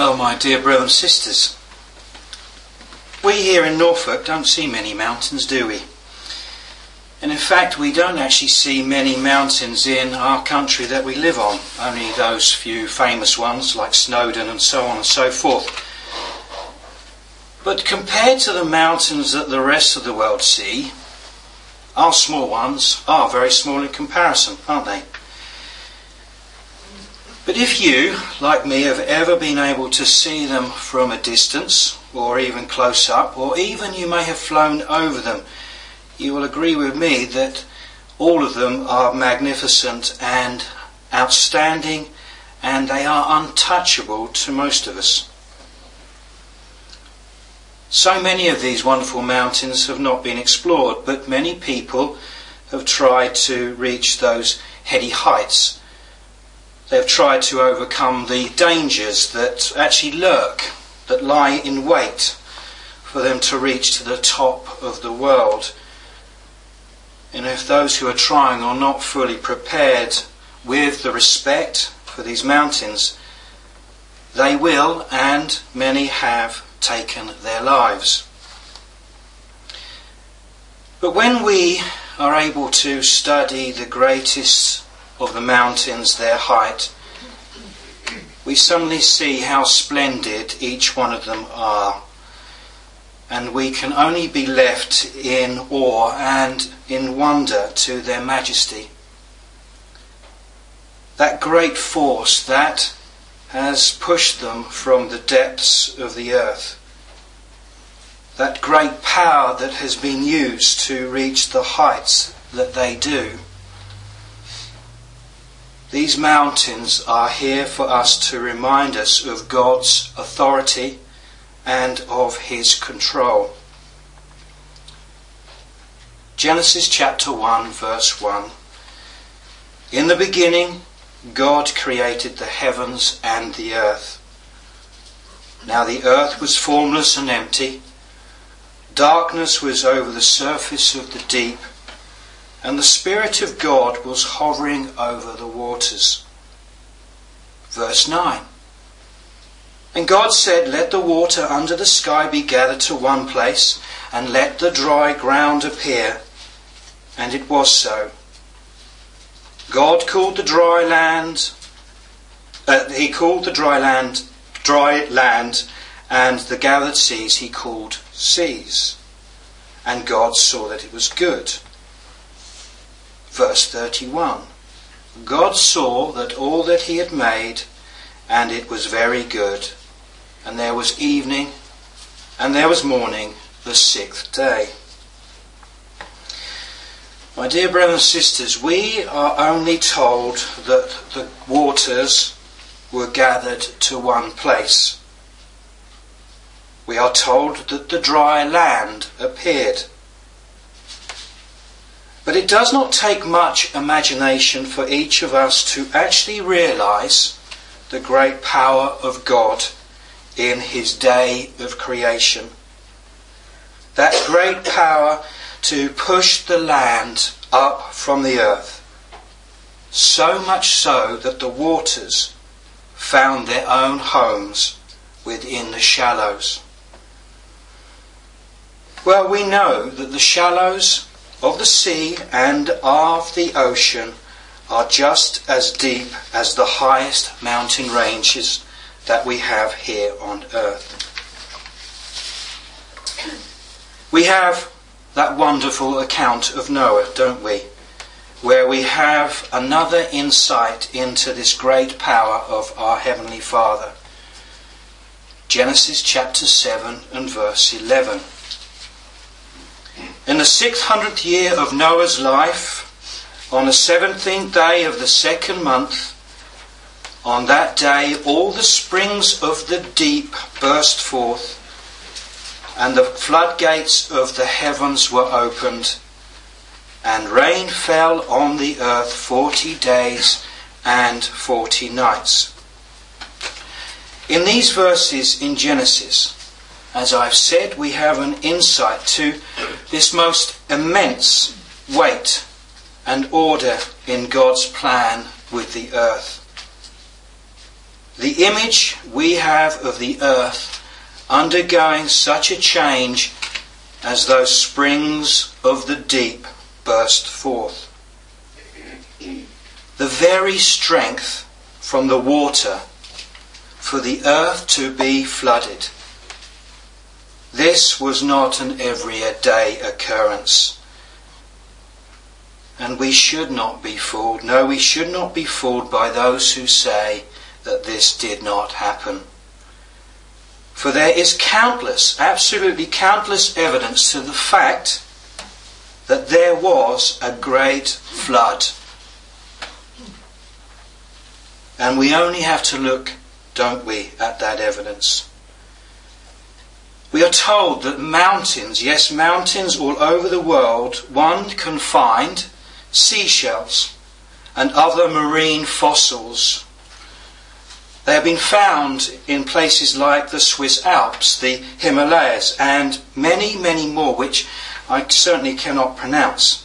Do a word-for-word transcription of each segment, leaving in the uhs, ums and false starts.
Well, my dear brothers and sisters, we here in Norfolk don't see many mountains, do we? And in fact, we don't actually see many mountains in our country that we live on, only those few famous ones like Snowdon and so on and so forth. But compared to the mountains that the rest of the world see, our small ones are very small in comparison, aren't they? But if you, like me, have ever been able to see them from a distance, or even close up, or even you may have flown over them, you will agree with me that all of them are magnificent and outstanding, and they are untouchable to most of us. So many of these wonderful mountains have not been explored, but many people have tried to reach those heady heights. They have tried to overcome the dangers that actually lurk, that lie in wait for them to reach to the top of the world. And if those who are trying are not fully prepared with the respect for these mountains, they will, and many have, taken their lives. But when we are able to study the greatest of the mountains, their height, we suddenly see how splendid each one of them are, and we can only be left in awe and in wonder to their majesty. That great force that has pushed them from the depths of the earth, that great power that has been used to reach the heights that they do. These mountains are here for us to remind us of God's authority and of his control. Genesis chapter one, verse one. In the beginning, God created the heavens and the earth. Now the earth was formless and empty. Darkness was over the surface of the deep, and the Spirit of God was hovering over the waters. Verse nine. And God said, "Let the water under the sky be gathered to one place, and let the dry ground appear." And it was so. God called the dry land, uh, he called the dry land, dry land, and the gathered seas he called seas. And God saw that it was good. Verse thirty-one. God saw that all that he had made, and it was very good. And there was evening, and there was morning, the sixth day. My dear brothers and sisters, we are only told that the waters were gathered to one place. We are told that the dry land appeared. But it does not take much imagination for each of us to actually realise the great power of God in his day of creation. That great power to push the land up from the earth, so much so that the waters found their own homes within the shallows. Well, we know that the shallows of the sea and of the ocean are just as deep as the highest mountain ranges that we have here on earth. We have that wonderful account of Noah, don't we? Where we have another insight into this great power of our Heavenly Father. Genesis chapter seven and verse eleven. In the six hundredth year of Noah's life, on the seventeenth day of the second month, on that day all the springs of the deep burst forth, and the floodgates of the heavens were opened, and rain fell on the earth forty days and forty nights. In these verses in Genesis, as I've said, we have an insight to this most immense weight and order in God's plan with the earth. the image we have of the earth undergoing such a change as those springs of the deep burst forth. The very strength from the water for the earth to be flooded. This was not an everyday occurrence. And we should not be fooled. No, we should not be fooled by those who say that this did not happen. For there is countless, absolutely countless evidence to the fact that there was a great flood. And we only have to look, don't we, at that evidence. We are told that mountains, yes, mountains all over the world, one can find seashells and other marine fossils. They have been found in places like the Swiss Alps, the Himalayas, and many, many more, which I certainly cannot pronounce.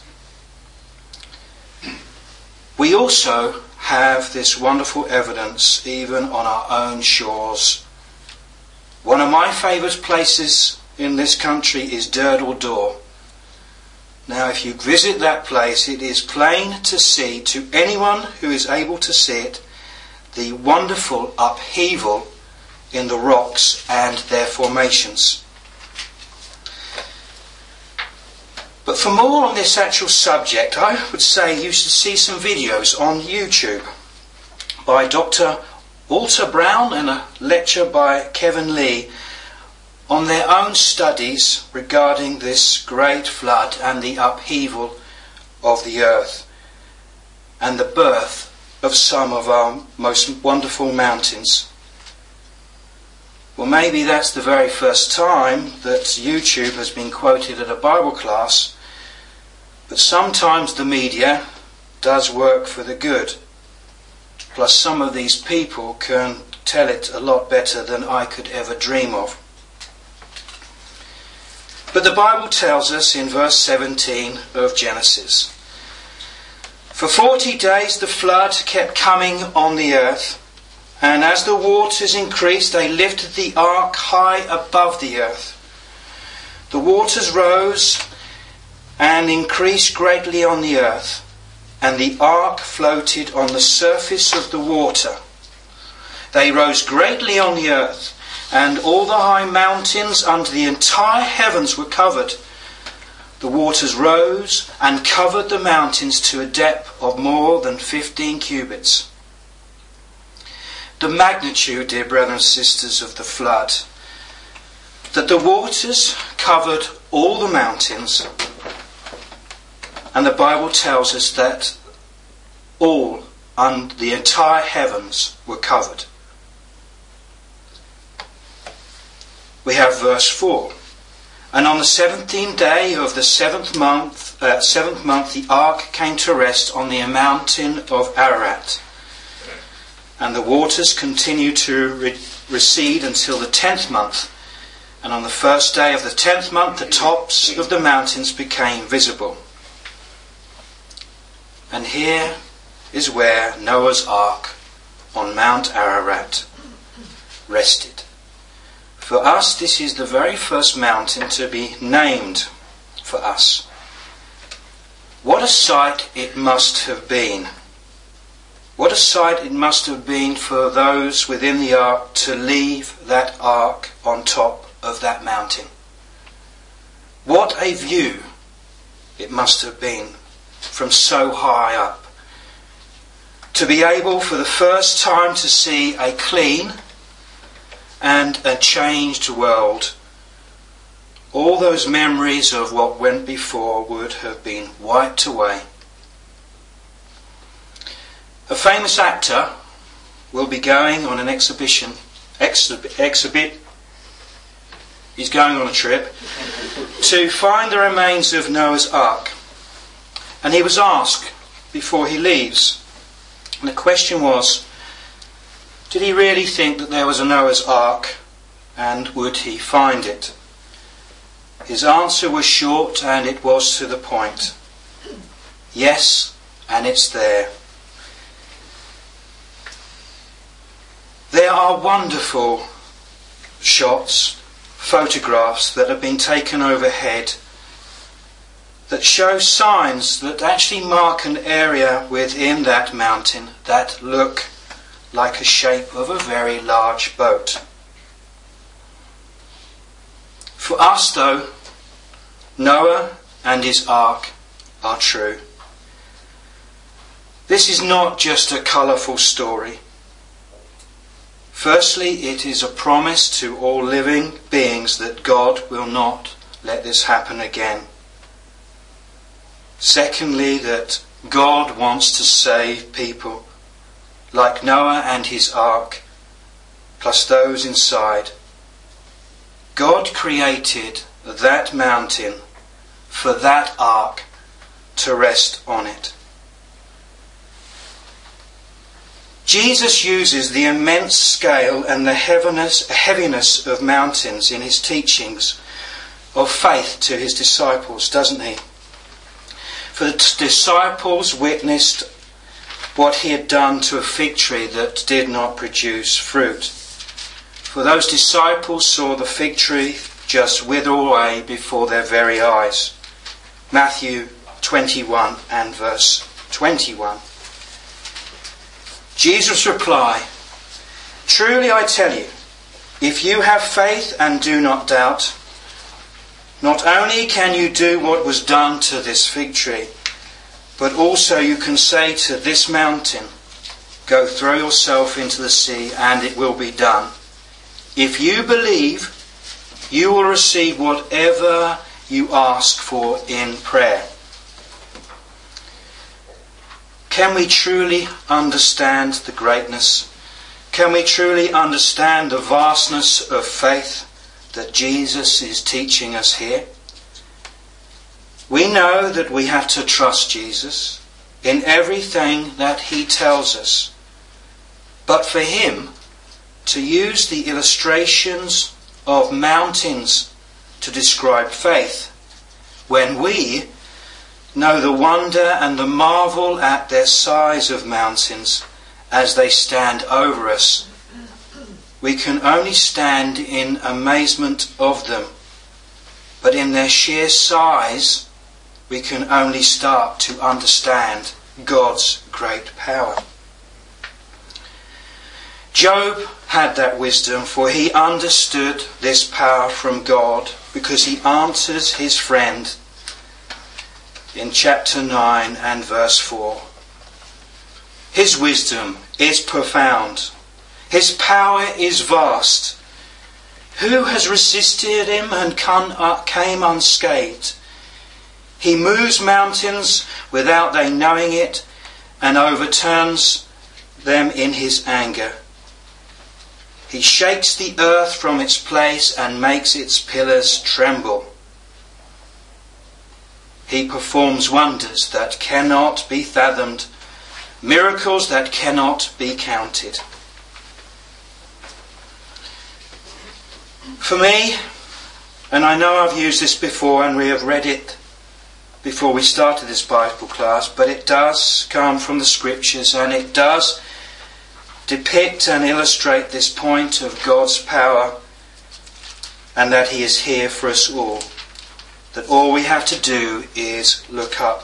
We also have this wonderful evidence even on our own shores. One of my favourite places in this country is Durdle Door. Now, if you visit that place, it is plain to see, to anyone who is able to see it, the wonderful upheaval in the rocks and their formations. But for more on this actual subject, I would say you should see some videos on YouTube by Doctor Walter Brown and a lecture by Kevin Lee on their own studies regarding this great flood and the upheaval of the earth and the birth of some of our most wonderful mountains. Well, maybe that's the very first time that YouTube has been quoted at a Bible class, but sometimes the media does work for the good. Plus, some of these people can tell it a lot better than I could ever dream of. But the Bible tells us in verse seventeen of Genesis, for forty days the flood kept coming on the earth, and as the waters increased, they lifted the ark high above the earth. The waters rose and increased greatly on the earth, and the ark floated on the surface of the water. They rose greatly on the earth, and all the high mountains under the entire heavens were covered. The waters rose and covered the mountains to a depth of more than fifteen cubits. The magnitude, dear brothers and sisters, of the flood, that the waters covered all the mountains, and the Bible tells us that all, and the entire heavens were covered. We have verse four. And on the seventeenth day of the seventh month, uh, seventh month, the ark came to rest on the mountain of Ararat. And the waters continued to re- recede until the tenth month. And on the first day of the tenth month, the tops of the mountains became visible. And here is where Noah's ark on Mount Ararat rested. For us, this is the very first mountain to be named for us. What a sight it must have been. What a sight it must have been for those within the ark to leave that ark on top of that mountain. What a view it must have been from so high up. To be able for the first time to see a clean and a changed world. All those memories of what went before would have been wiped away. A famous actor will be going on an exhibition, exhibit, exhibit, he's going on a trip, to find the remains of Noah's Ark. And he was asked before he leaves, and the question was, did he really think that there was a Noah's Ark, and would he find it? His answer was short, and it was to the point. Yes, and it's there. There there are wonderful shots, photographs that have been taken overhead that show signs that actually mark an area within that mountain that look like a shape of a very large boat. For us, though, Noah and his ark are true. This is not just a colourful story. Firstly, it is a promise to all living beings that God will not let this happen again. Secondly, that God wants to save people like Noah and his ark, plus those inside. God created that mountain for that ark to rest on it. Jesus uses the immense scale and the heaviness of mountains in his teachings of faith to his disciples, doesn't he? For the disciples witnessed what he had done to a fig tree that did not produce fruit. For those disciples saw the fig tree just wither away before their very eyes. Matthew twenty-one and verse twenty-one. Jesus replied, "Truly I tell you, if you have faith and do not doubt, not only can you do what was done to this fig tree, but also you can say to this mountain, 'Go throw yourself into the sea,' and it will be done. If you believe, you will receive whatever you ask for in prayer." Can we truly understand the greatness? Can we truly understand the vastness of faith that Jesus is teaching us here? We know that we have to trust Jesus in everything that he tells us. But for him to use the illustrations of mountains to describe faith, when we know the wonder and the marvel at their size of mountains as they stand over us, we can only stand in amazement of them. But in their sheer size, we can only start to understand God's great power. Job had that wisdom, for he understood this power from God because he answers his friend in chapter nine and verse four. His wisdom is profound. His power is vast. Who has resisted him and came unscathed? He moves mountains without they knowing it and overturns them in his anger. He shakes the earth from its place and makes its pillars tremble. He performs wonders that cannot be fathomed, miracles that cannot be counted. For me, and I know I've used this before and we have read it before we started this Bible class, but it does come from the scriptures and it does depict and illustrate this point of God's power and that he is here for us all. That all we have to do is look up.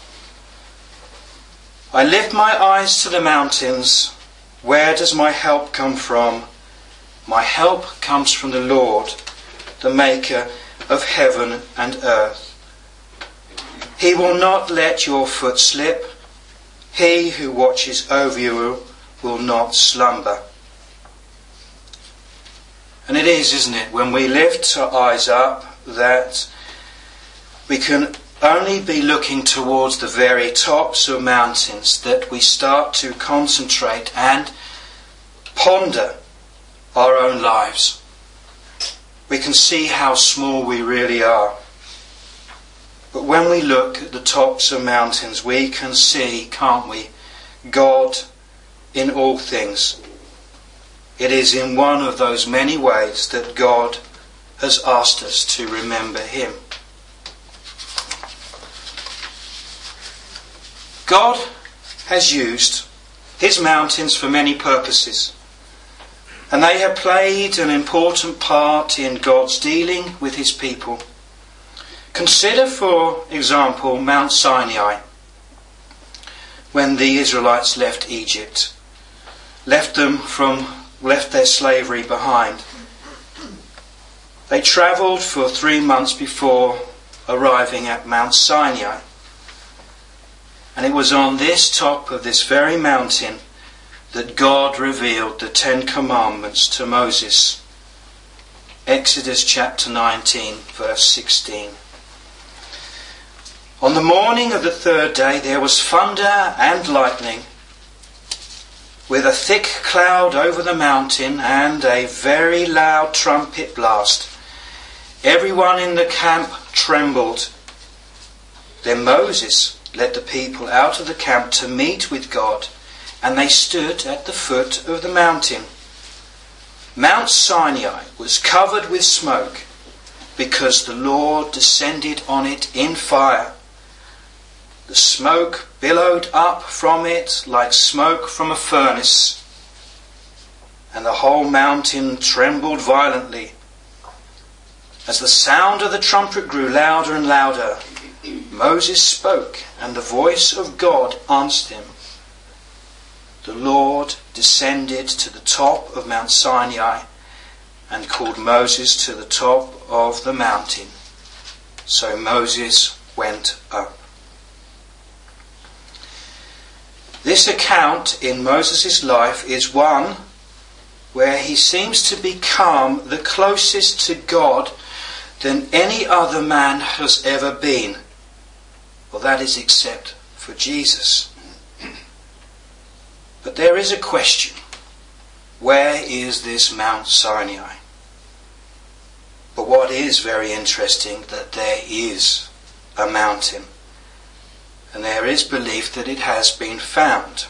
I lift my eyes to the mountains. Where does my help come from? My help comes from the Lord, the maker of heaven and earth. He will not let your foot slip. He who watches over you will not slumber. And it is, isn't it, when we lift our eyes up that we can only be looking towards the very tops of mountains that we start to concentrate and ponder our own lives. We can see how small we really are. But when we look at the tops of mountains, we can see, can't we, God in all things. It is in one of those many ways that God has asked us to remember him. God has used his mountains for many purposes. And they have played an important part in God's dealing with his people. Consider, for example, Mount Sinai, when the Israelites left Egypt, left them from, left their slavery behind. They travelled for three months before arriving at Mount Sinai. And it was on this top of this very mountain that God revealed the Ten Commandments to Moses. Exodus chapter nineteen, verse sixteen. On the morning of the third day there was thunder and lightning, with a thick cloud over the mountain and a very loud trumpet blast. Everyone in the camp trembled. Then Moses led the people out of the camp to meet with God, and they stood at the foot of the mountain. Mount Sinai was covered with smoke, because the Lord descended on it in fire. The smoke billowed up from it like smoke from a furnace, and the whole mountain trembled violently. As the sound of the trumpet grew louder and louder, Moses spoke, and the voice of God answered him. The Lord descended to the top of Mount Sinai and called Moses to the top of the mountain. So Moses went up. This account in Moses' life is one where he seems to become the closest to God than any other man has ever been. Well, that is except for Jesus. But there is a question. Where is this Mount Sinai? But what is very interesting, that there is a mountain. And there is belief that it has been found.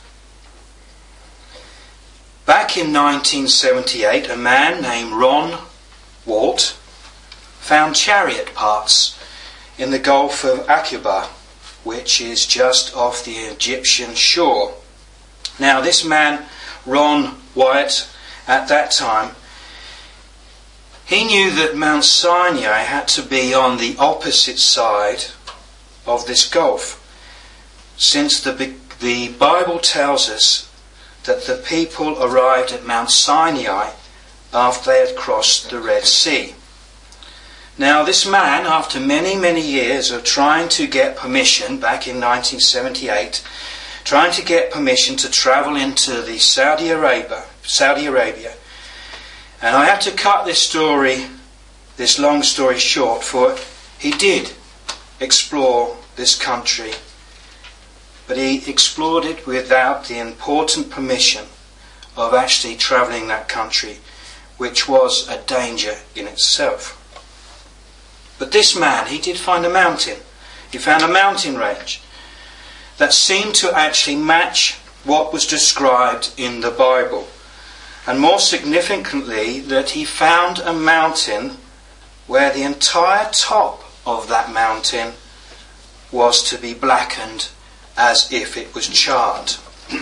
Back in nineteen seventy-eight, a man named Ron Walt found chariot parts in the Gulf of Aqaba, which is just off the Egyptian shore. Now, this man, Ron Wyatt, at that time, he knew that Mount Sinai had to be on the opposite side of this gulf, since the, the Bible tells us that the people arrived at Mount Sinai after they had crossed the Red Sea. Now, this man, after many, many years of trying to get permission back in nineteen seventy-eight, trying to get permission to travel into the Saudi Arabia, Saudi Arabia, and I have to cut this story, this long story short, for he did explore this country, but he explored it without the important permission of actually travelling that country, which was a danger in itself. But this man, he did find a mountain. He found a mountain range that seemed to actually match what was described in the Bible. And more significantly, that he found a mountain where the entire top of that mountain was to be blackened as if it was charred.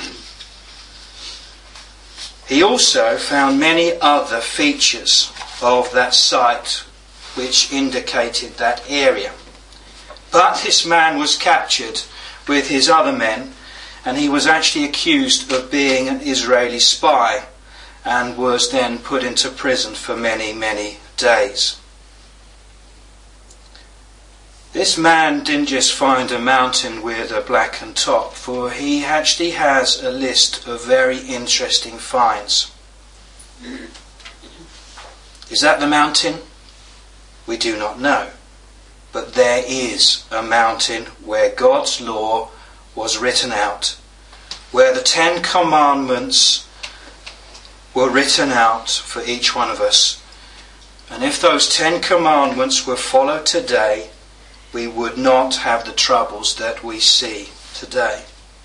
He also found many other features of that site which indicated that area. But this man was captured with his other men, and he was actually accused of being an Israeli spy and was then put into prison for many, many days. This man didn't just find a mountain with a blackened top, for he actually has a list of very interesting finds. Is that the mountain? We do not know. But there is a mountain where God's law was written out, where the Ten Commandments were written out for each one of us. And if those Ten Commandments were followed today, we would not have the troubles that we see today.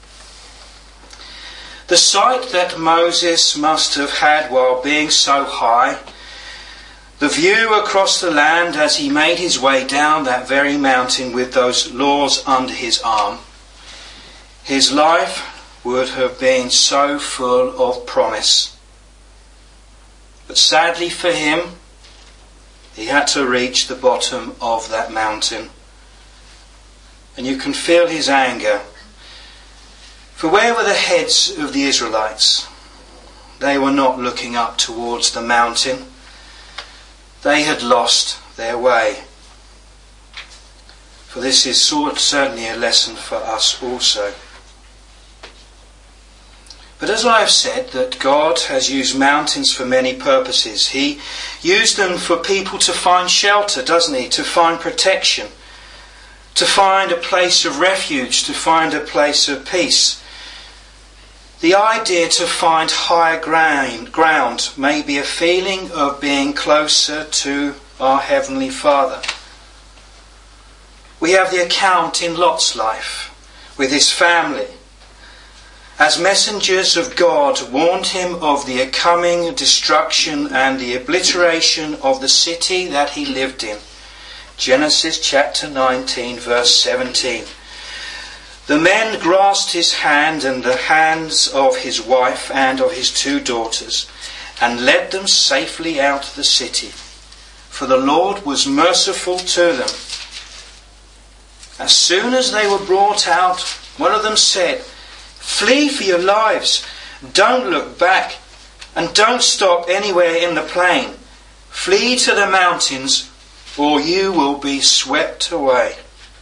The sight that Moses must have had while being so high, the view across the land as he made his way down that very mountain with those laws under his arm, his life would have been so full of promise. But sadly for him, he had to reach the bottom of that mountain. And you can feel his anger. For where were the heads of the Israelites? They were not looking up towards the mountain. They had lost their way. For this is certainly a lesson for us also. But as I have said, that God has used mountains for many purposes. He used them for people to find shelter, doesn't he? To find protection. To find a place of refuge. To find a place of peace. The idea to find higher ground, ground may be a feeling of being closer to our Heavenly Father. We have the account in Lot's life with his family. As messengers of God warned him of the coming destruction and the obliteration of the city that he lived in. Genesis chapter nineteen, verse seventeen. The men grasped his hand and the hands of his wife and of his two daughters, and led them safely out of the city. For the Lord was merciful to them. As soon as they were brought out, one of them said, "Flee for your lives. Don't look back, and don't stop anywhere in the plain. Flee to the mountains, or you will be swept away."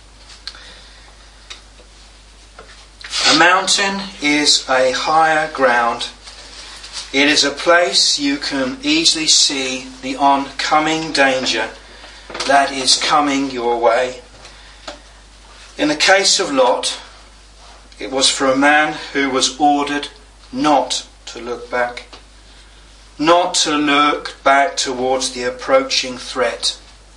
A mountain is a higher ground. It is a place you can easily see the oncoming danger that is coming your way. In the case of Lot, it was for a man who was ordered not to look back. Not to look back towards the approaching threat.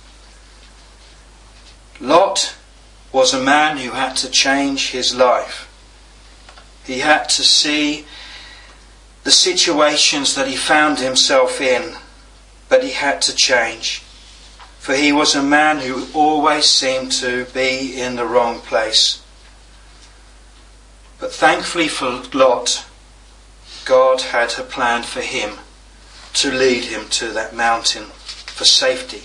Lot was a man who had to change his life. He had to see the situations that he found himself in, but he had to change. For he was a man who always seemed to be in the wrong place. But thankfully for Lot, God had a plan for him to lead him to that mountain for safety.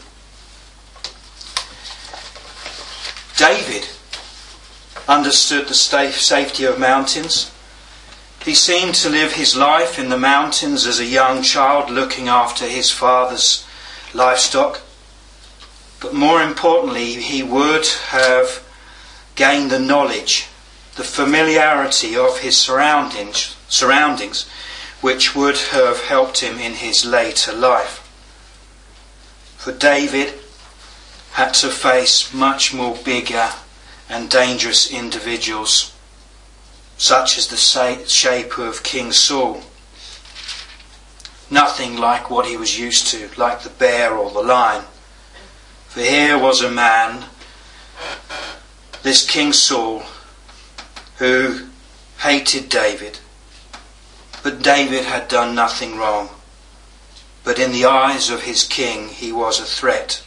David understood the safety of mountains. He seemed to live his life in the mountains as a young child, looking after his father's livestock. But more importantly, he would have gained the knowledge, the familiarity of his surroundings, surroundings, which would have helped him in his later life. For David had to face much more bigger and dangerous individuals, such as the shape of King Saul. Nothing like what he was used to, like the bear or the lion. For here was a man, this King Saul, who hated David. But David had done nothing wrong. But in the eyes of his king, he was a threat.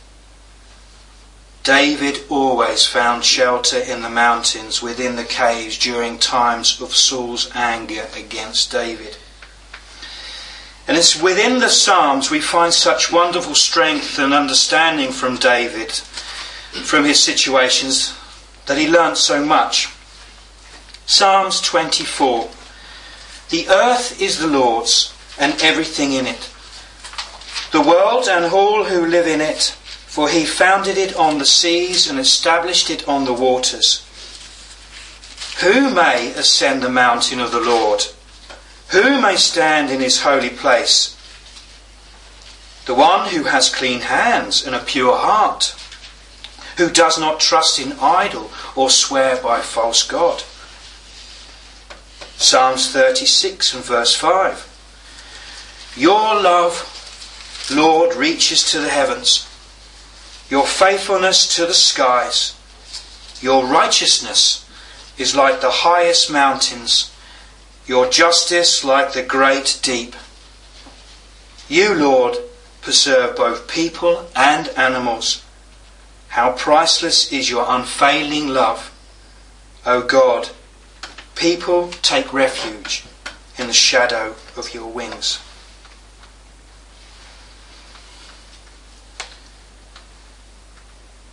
David always found shelter in the mountains, within the caves, during times of Saul's anger against David. And it's within the Psalms we find such wonderful strength and understanding from David, from his situations, that he learnt so much. Psalms twenty-four. The earth is the Lord's, and everything in it, the world and all who live in it. For he founded it on the seas and established it on the waters. Who may ascend the mountain of the Lord? Who may stand in his holy place? The one who has clean hands and a pure heart, who does not trust in idol or swear by false God. Psalms thirty-six and verse five. Your love, Lord, reaches to the heavens. Your faithfulness to the skies. Your righteousness is like the highest mountains. Your justice like the great deep. You, Lord, preserve both people and animals. How priceless is your unfailing love. O God, people take refuge in the shadow of your wings.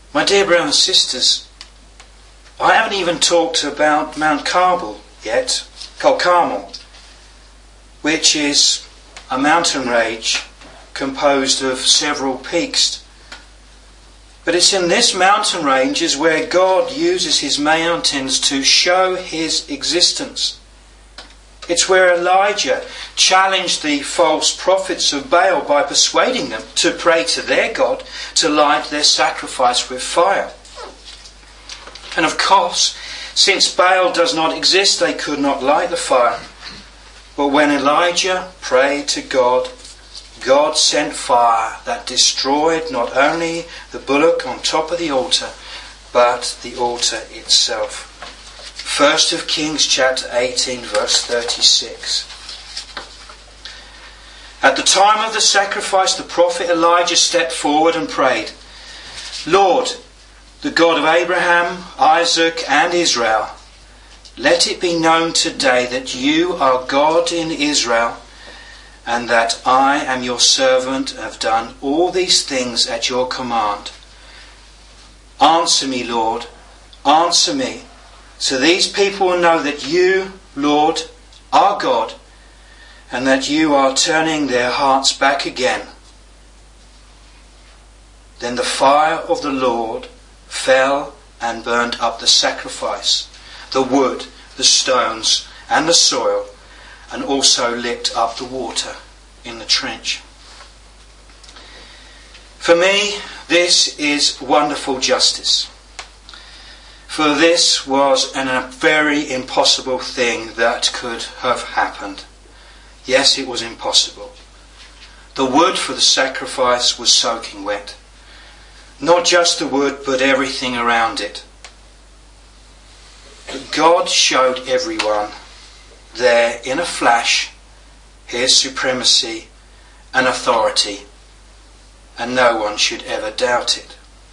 My dear brothers and sisters, I haven't even talked about Mount Carmel yet, called Carmel, which is a mountain range composed of several peaks. But it's in this mountain range is where God uses his mountains to show his existence. It's where Elijah challenged the false prophets of Baal by persuading them to pray to their God to light their sacrifice with fire. And of course, since Baal does not exist, they could not light the fire. But when Elijah prayed to God, God sent fire that destroyed not only the bullock on top of the altar, but the altar itself. First of Kings chapter eighteen, verse thirty-six. At the time of the sacrifice, the prophet Elijah stepped forward and prayed, Lord, the God of Abraham, Isaac and Israel, let it be known today that you are God in Israel, and that I am your servant and have done all these things at your command. Answer me, Lord, answer me, so these people will know that you, Lord, are God, and that you are turning their hearts back again. Then the fire of the Lord fell and burnt up the sacrifice, the wood, the stones, and the soil, and also licked up the water in the trench. For me, this is wonderful justice. For this was an, a very impossible thing that could have happened. Yes, it was impossible. The wood for the sacrifice was soaking wet. Not just the wood, but everything around it. But God showed everyone there in a flash his supremacy and authority, and no one should ever doubt it.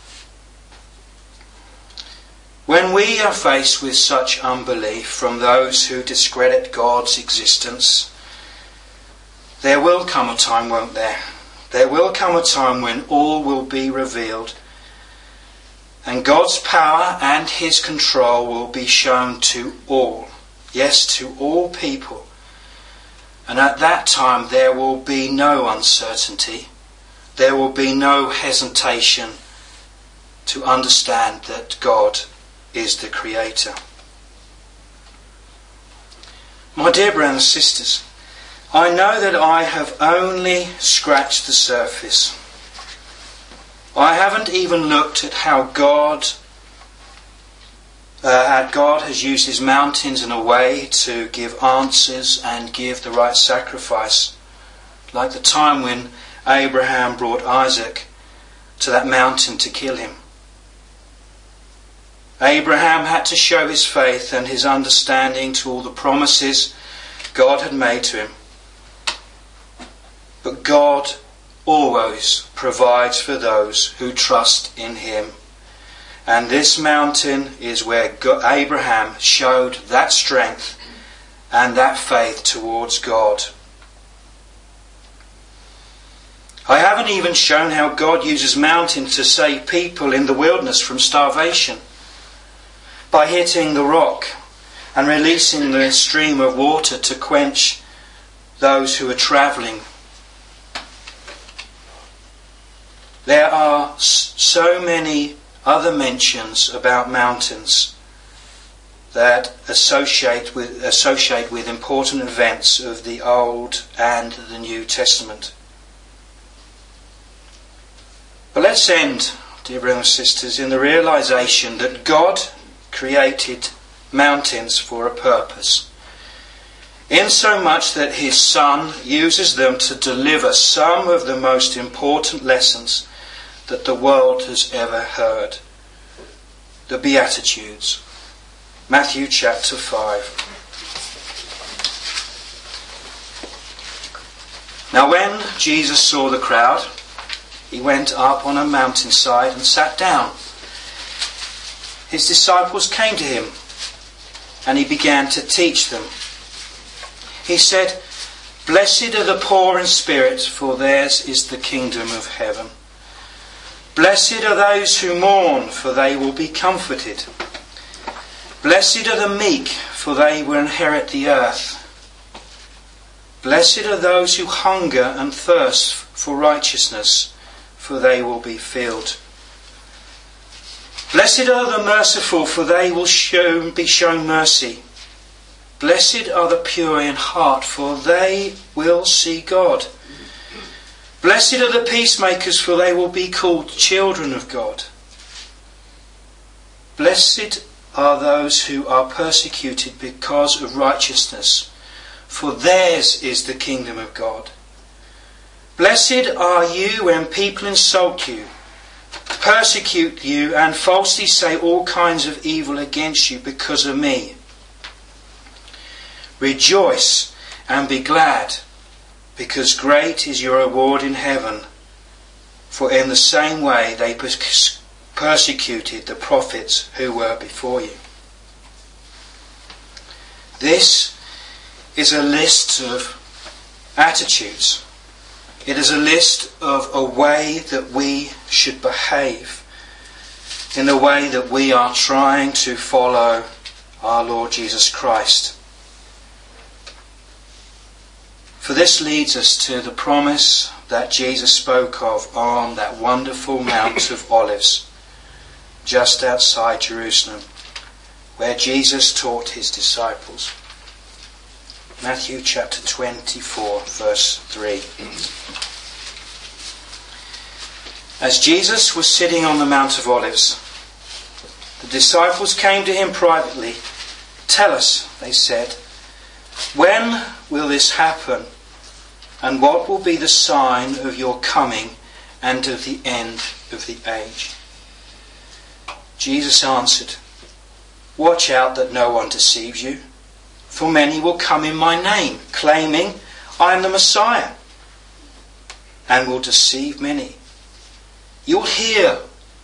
When we are faced with such unbelief from those who discredit God's existence, there will come a time, won't there? There will come a time when all will be revealed, and God's power and his control will be shown to all. Yes, to all people. And at that time there will be no uncertainty. There will be no hesitation to understand that God is the Creator. My dear brothers and sisters, I know that I have only scratched the surface. I haven't even looked at how God uh, how God has used his mountains in a way to give answers and give the right sacrifice. Like the time when Abraham brought Isaac to that mountain to kill him. Abraham had to show his faith and his understanding to all the promises God had made to him. But God always provides for those who trust in him. And this mountain is where God, Abraham showed that strength and that faith towards God. I haven't even shown how God uses mountains to save people in the wilderness from starvation, by hitting the rock and releasing the stream of water to quench those who are travelling. There are so many other mentions about mountains that associate with, associate with important events of the Old and the New Testament. But let's end, dear brothers and sisters, in the realization that God created mountains for a purpose, insomuch that his Son uses them to deliver some of the most important lessons that the world has ever heard. The Beatitudes. Matthew chapter five. Now when Jesus saw the crowd, he went up on a mountainside and sat down. His disciples came to him, and he began to teach them. He said, "Blessed are the poor in spirit, for theirs is the kingdom of heaven. Blessed are those who mourn, for they will be comforted. Blessed are the meek, for they will inherit the earth. Blessed are those who hunger and thirst for righteousness, for they will be filled. Blessed are the merciful, for they will show, be shown mercy. Blessed are the pure in heart, for they will see God. Blessed are the peacemakers, for they will be called children of God. Blessed are those who are persecuted because of righteousness, for theirs is the kingdom of God. Blessed are you when people insult you, persecute you, and falsely say all kinds of evil against you because of me. Rejoice and be glad, because great is your reward in heaven. For in the same way they persecuted the prophets who were before you. This is a list of attitudes. It is a list of a way that we should behave in the way that we are trying to follow our Lord Jesus Christ. For this leads us to the promise that Jesus spoke of on that wonderful Mount of Olives, just outside Jerusalem, where Jesus taught his disciples. Matthew chapter twenty-four, verse three. As Jesus was sitting on the Mount of Olives, the disciples came to him privately. "Tell us," they said, "when will this happen? And what will be the sign of your coming and of the end of the age?" Jesus answered, "Watch out that no one deceives you. For many will come in my name, claiming, 'I am the Messiah,' and will deceive many. You'll hear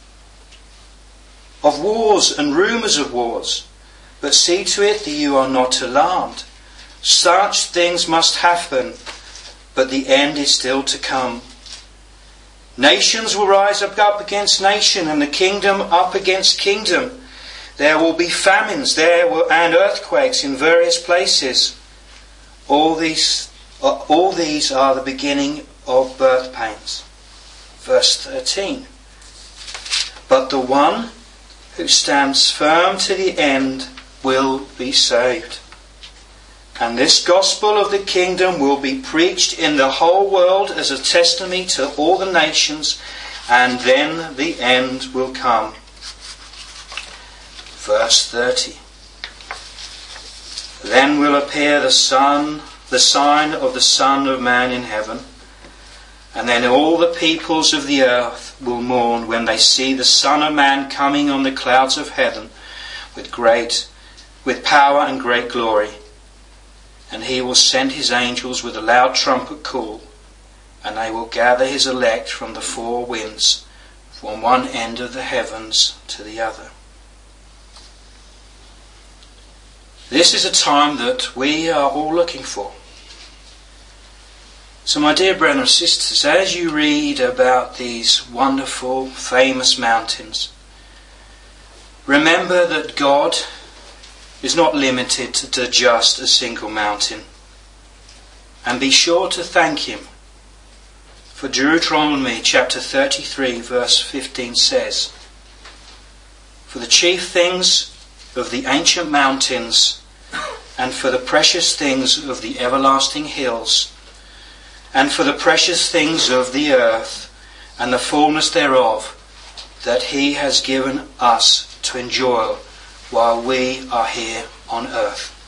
of wars and rumours of wars, but see to it that you are not alarmed. Such things must happen, but the end is still to come. Nations will rise up, up against nation, and the kingdom up against kingdom. There will be famines there will, and earthquakes in various places. All these, uh, all these are the beginning of birth pains." Verse thirteen. "But the one who stands firm to the end will be saved. And this gospel of the kingdom will be preached in the whole world as a testimony to all the nations, and then the end will come." Verse thirty. "Then will appear the Son, the sign of the Son of Man in heaven, and then all the peoples of the earth will mourn when they see the Son of Man coming on the clouds of heaven with great, with power and great glory. And he will send his angels with a loud trumpet call, and they will gather his elect from the four winds, from one end of the heavens to the other." This is a time that we are all looking for. So my dear brothers and sisters, as you read about these wonderful, famous mountains, remember that God is not limited to just a single mountain. And be sure to thank him. For Deuteronomy chapter thirty-three verse fifteen says, "For the chief things of the ancient mountains, and for the precious things of the everlasting hills, and for the precious things of the earth, and the fullness thereof, that he has given us to enjoy while we are here on earth."